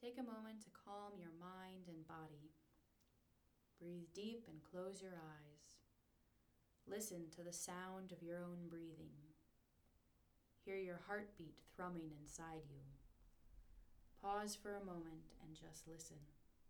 Take a moment to calm your mind and body. Breathe deep and close your eyes. Listen to the sound of your own breathing. Hear your heartbeat thrumming inside you. Pause for a moment and just listen.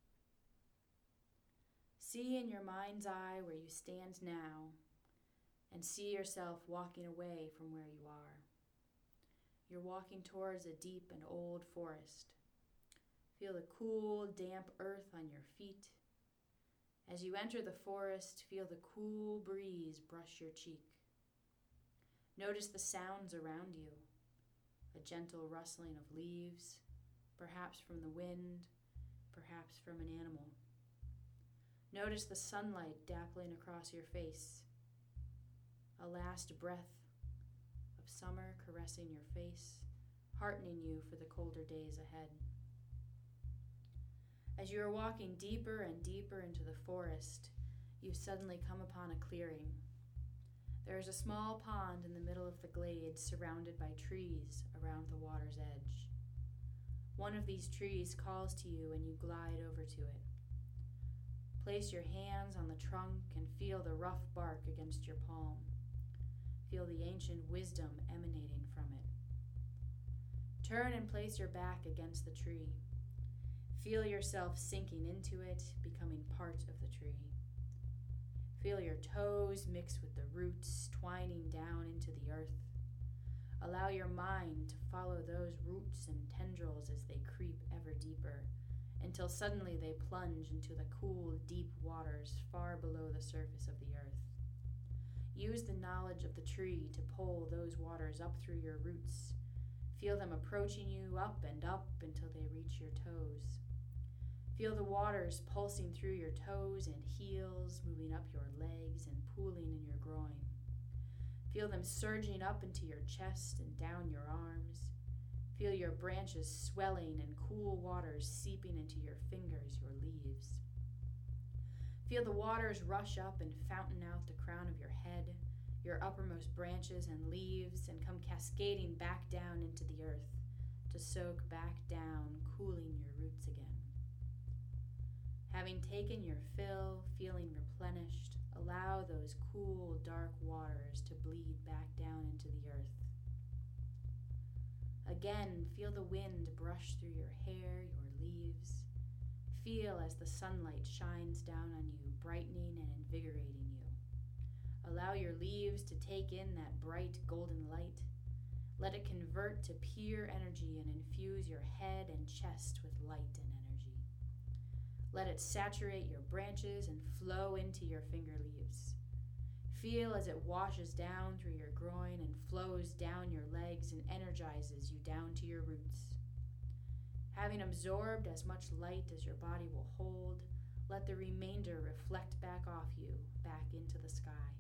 See in your mind's eye where you stand now, and see yourself walking away from where you are. You're walking towards a deep and old forest. Feel the cool, damp earth on your feet. As you enter the forest, feel the cool breeze brush your cheek. Notice the sounds around you, a gentle rustling of leaves, perhaps from the wind, perhaps from an animal. Notice the sunlight dappling across your face, a last breath of summer caressing your face, heartening you for the colder days ahead. As you are walking deeper and deeper into the forest, you suddenly come upon a clearing. There is a small pond in the middle of the glade surrounded by trees around the water's edge. One of these trees calls to you and you glide over to it. Place your hands on the trunk and feel the rough bark against your palm. Feel the ancient wisdom emanating from it. Turn and place your back against the tree. Feel yourself sinking into it, becoming part of the tree. Feel your toes mix with the roots, twining down into the earth. Allow your mind to follow those roots and tendrils as they creep ever deeper, until suddenly they plunge into the cool, deep waters far below the surface of the earth. Use the knowledge of the tree to pull those waters up through your roots. Feel them approaching you up and up until they reach your toes. Feel the waters pulsing through your toes and heels, moving up your legs and pooling in your groin. Feel them surging up into your chest and down your arms. Feel your branches swelling and cool waters seeping into your fingers, your leaves. Feel the waters rush up and fountain out the crown of your head, your uppermost branches and leaves, and come cascading back down into the earth to soak back down, cooling your roots again. Having taken your fill, feeling replenished, allow those cool, dark waters to bleed back down into the earth. Again, feel the wind brush through your hair, your leaves. Feel as the sunlight shines down on you, brightening and invigorating you. Allow your leaves to take in that bright golden light. Let it convert to pure energy and infuse your head and chest with light and energy. Let it saturate your branches and flow into your finger leaves. Feel as it washes down through your groin and flows down your legs and energizes you down to your roots. Having absorbed as much light as your body will hold, let the remainder reflect back off you, back into the sky.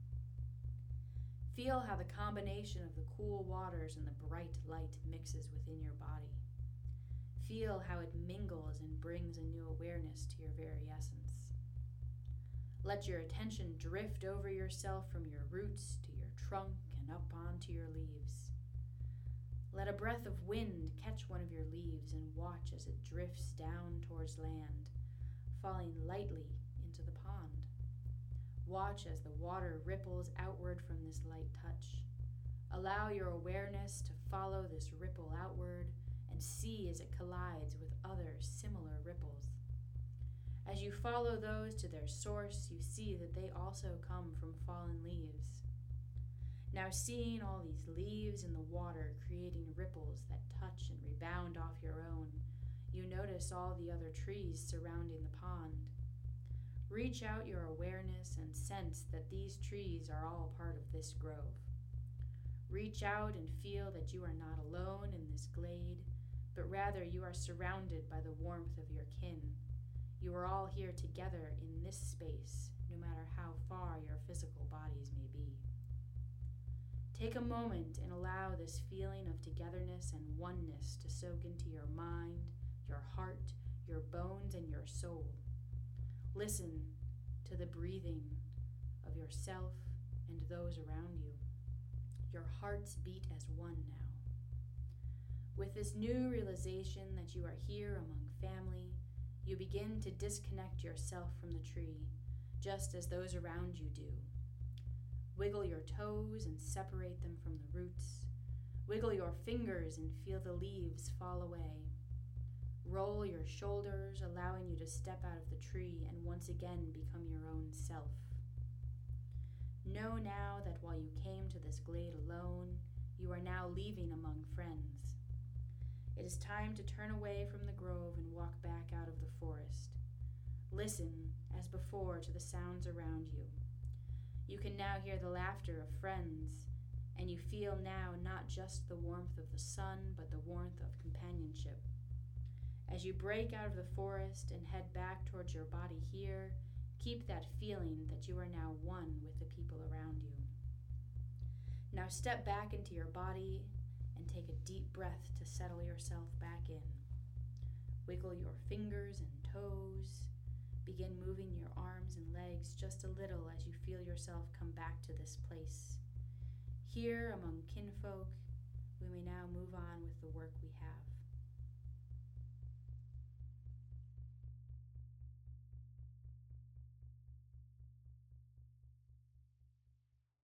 Feel how the combination of the cool waters and the bright light mixes within your body. Feel how it mingles and brings a new awareness to your very essence. Let your attention drift over yourself from your roots to your trunk and up onto your leaves. Let a breath of wind catch one of your leaves and watch as it drifts down towards land, falling lightly into the pond. Watch as the water ripples outward from this light touch. Allow your awareness to follow this ripple outward and see as it collides with other similar ripples. As you follow those to their source, you see that they also come from fallen leaves. Now, seeing all these leaves in the water creating ripples that touch and rebound off your own, you notice all the other trees surrounding the pond. Reach out your awareness and sense that these trees are all part of this grove. Reach out and feel that you are not alone in this glade, but rather you are surrounded by the warmth of your kin. You are all here together in this space, no matter how far your physical bodies may be. Take a moment and allow this feeling of togetherness and oneness to soak into your mind, your heart, your bones, and your soul. Listen to the breathing of yourself and those around you. Your hearts beat as one now. With this new realization that you are here among family, you begin to disconnect yourself from the tree, just as those around you do. Wiggle your toes and separate them from the roots. Wiggle your fingers and feel the leaves fall away. Roll your shoulders, allowing you to step out of the tree and once again become your own self. Know now that while you came to this glade alone, you are now leaving among friends. It is time to turn away from the grove and walk back out of the forest. Listen, as before, to the sounds around you. You can now hear the laughter of friends, and you feel now not just the warmth of the sun, but the warmth of companionship. As you break out of the forest and head back towards your body here, keep that feeling that you are now one with the people around you. Now step back into your body and take a deep breath to settle yourself back in. Wiggle your fingers and toes. Begin moving your arms and legs just a little as you feel yourself come back to this place. Here among kinfolk, we may now move on with the work we have.